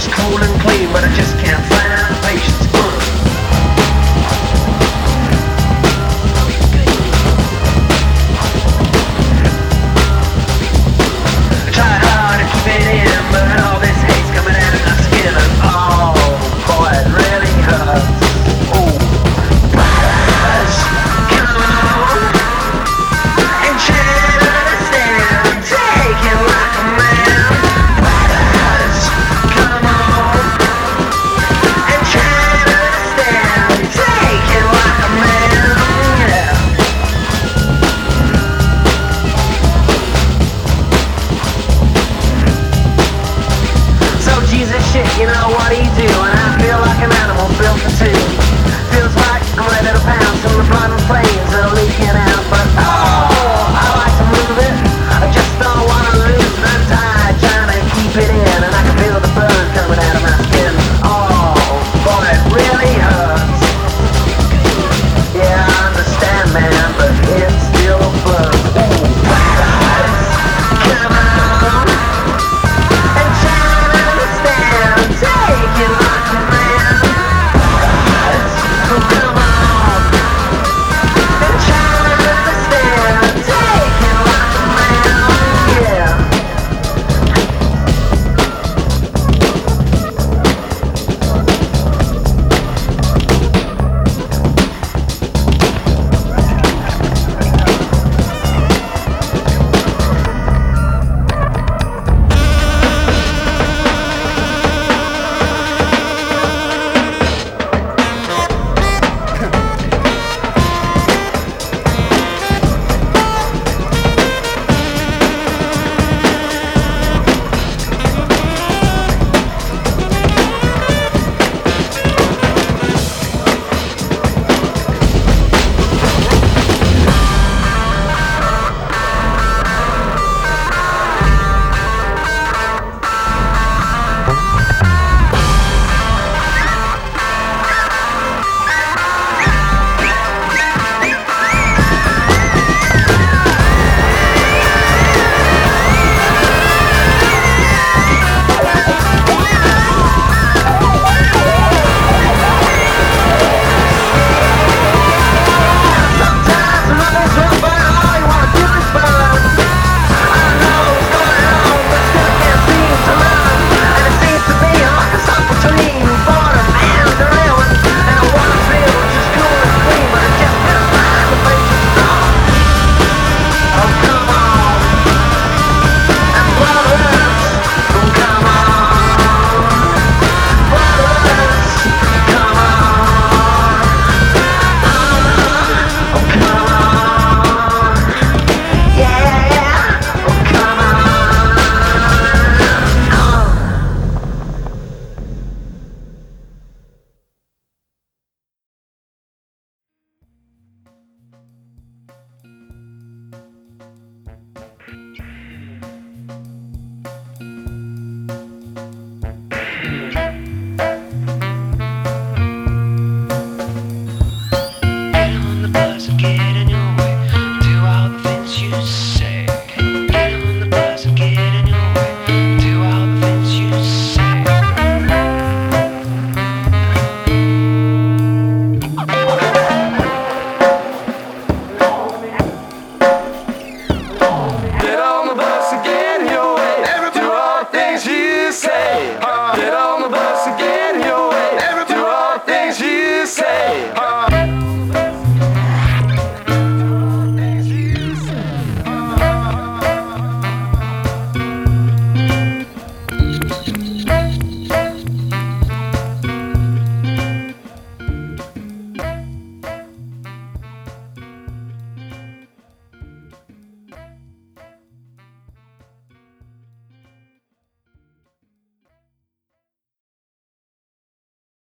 looks cool and clean, but I just can't find the patience. I tried hard to keep it in, but all this hate's coming out of my skin, and oh boy, it really hurts. Oh, brothers, come on and try to understand. Take it like a man. Brothers, come on and try to understand. Take it like a man. Yeah. So Jesus shit, you know what he do, and I feel like an animal built for two. Feels like I'm ready to pounce, and the blood and flames are leaking out.